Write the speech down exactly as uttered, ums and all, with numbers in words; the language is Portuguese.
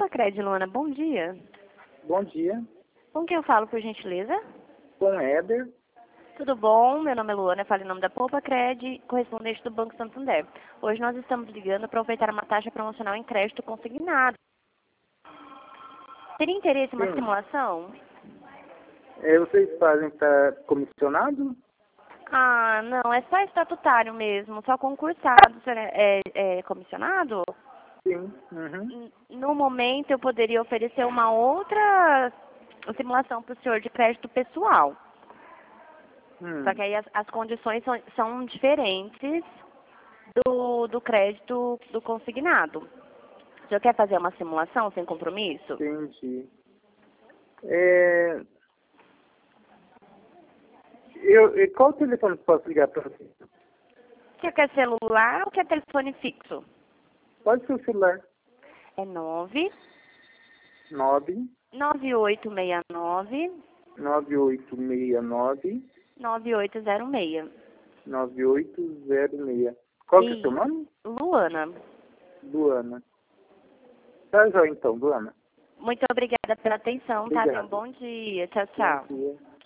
Poupa Cred, Luana, bom dia. Bom dia. Com quem eu falo, por gentileza? Com Éder. Tudo bom? Meu nome é Luana, eu falo em nome da Poupa Cred, correspondente do Banco Santander. Hoje nós estamos ligando para ofertar uma taxa promocional em crédito consignado. Teria interesse em uma Sim. simulação? É, vocês fazem para comissionado? Ah, não, é só estatutário mesmo, só concursado. Você é, é, é comissionado? Sim. Uhum. N- No momento eu poderia oferecer uma outra simulação para o senhor de crédito pessoal. Hum. Só que aí as, as condições são, são diferentes do, do crédito do consignado. O senhor quer fazer uma simulação sem compromisso? Entendi. É, eu, e qual telefone que posso ligar para você? O senhor quer celular ou quer telefone fixo? Pode ser o celular. É nove nove nove oito seis nove nove oito seis nove nove oito zero seis. nove oito zero seis. Qual que é o seu E nome? Luana, Luana. Tá, joia então, Luana. muito obrigada pela atenção, tá? Tenha um Obrigado. bom dia. Tchau, Bom tchau. dia.